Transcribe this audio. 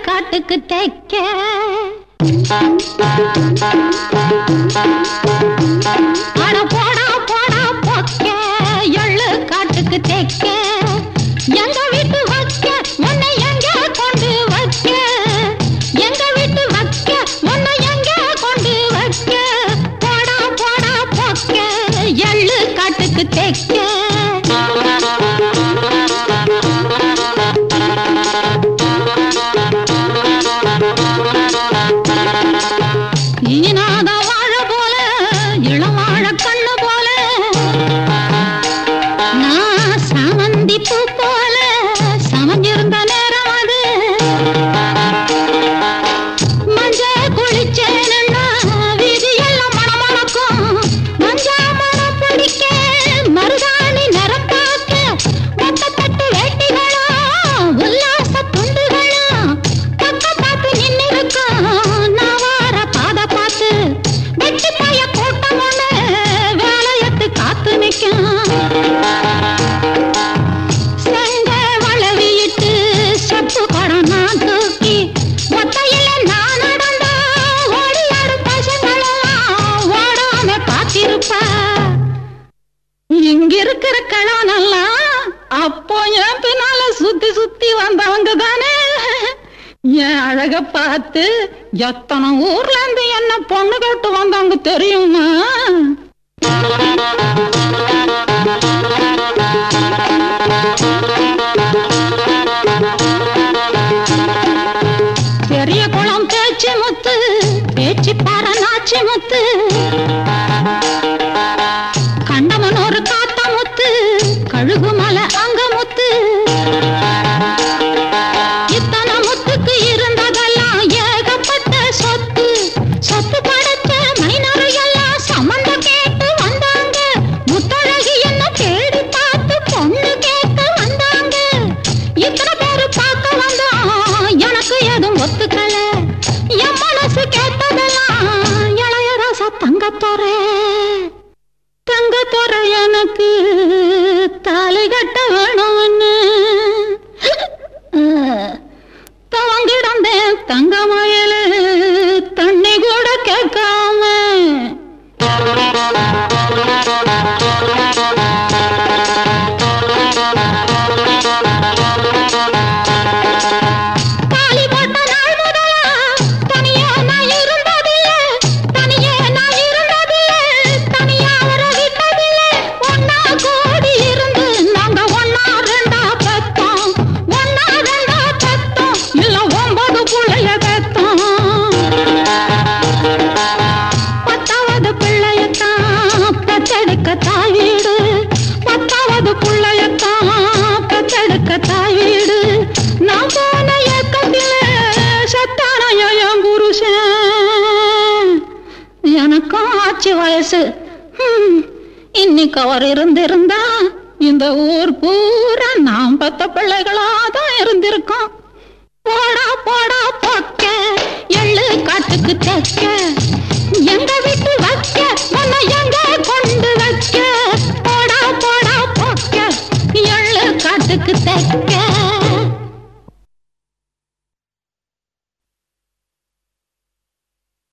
காட்டுக்கு தைக்க அட போடா போடா பொக்க எள்ளு காட்டுக்கு தைக்க எங்க வீட்டு வைக்க உன்னை எங்க கொண்டு வைக்க எங்க வீட்டு வைக்க உன்னை எங்க கொண்டு வைக்க போடா போடா பொக்க எள்ளு காட்டுக்கு தைக்க ஈனாத வாழ போல இளவாழ கண்ணு போல நான் சாமந்தி பூ போல சமஞ்சிருந்த நேரம் அது மஞ்ச குளிச்சேன்னா வீதி எல்லாம் மணமணக்கும் மஞ்சா மனம் பிடிக்க மருதாணி நிறம் பார்க்க மொத்தப்பட்டு வேட்டிகளும் உல்லாச துண்டுகளும் பக்க பார்த்து நின்று இருக்கும் நான் வார பாத பார்த்து வெட்டி பாய கூட்டம் ஒண்ணு வேலையத்து காத்து நிற்கும் செங்க வளவிட்டு செப்பு குடம் நான் தூக்கி ஒத்தையில நான் நடந்தா ஓடியாடும் பசங்களெல்லாம் ஓடாம பார்த்திருப்பா இங்க இருக்கிற கிழவனெல்லாம் அப்போ என் பின்னால சுத்தி சுத்தி வந்தவங்க தானே என் அழக பார்த்து எத்தனை ஊர்ல இருந்து என்ன பொண்ணு கேட்டு வந்தாங்க தெரியுமா பெரிய குளம் பேச்சு முத்து பேச்சு பாற நாச்சி முத்து கண்டமனூர் காத்த முத்து கழுகு மலை அங்க முத்து இத்தனை முத்துக்கு இருந்ததெல்லாம் ஏகப்பட்ட சொத்து சொத்து படைச்ச மைனரையெல்லாம் சம்மந்தம் கேட்டு வந்தாங்க முத்தழகி என்ன தேடி பார்த்து பொண்ணு கேட்க வந்தாங்க இத்தனை பேரு பார்க்க வந்தோம் எனக்கு எதுவும் ஒத்துக்கல என் மனசு கேட்டதெல்லாம் இளையராசா தங்கத்தோரே எனக்கு தாலி கட்ட வேணும்னு தவங்கிடந்தேன் தங்கமயிலு தண்ணி கூட கேட்காம தாலி போட்ட நாள் முதலா தனியா நான் இருந்ததில்லை தனியே நான் இருந்ததில்லை தனியா வர விட்டதில்லை ஒன்னா கூடி இருந்து நாங்க ஒன்னா ரெண்டா பெத்தோம் ஒன்னா ரெண்டா பெத்தோம் இல்ல 9 பிள்ளைய பெத்தோம் 10வது பிள்ளையத்தான் பெத்தெடுக்க தாய் வீடு 10வது பிள்ளையத்தான் பெத்தெடுக்க தாய் வீடு நான் போன ஏக்கத்தில சத்தான என் புருஷன் எனக்கும் ஆட்சி வயசு இன்னைக்கு அவர் இருந்திருந்தா இந்த ஊர் பூரா நாம் பத்த பிள்ளைகளாதான் இருந்திருக்கோம் போடா போடா பொக்க எள்ளு காட்டுக்கு தைக்க எங்க வீட்டு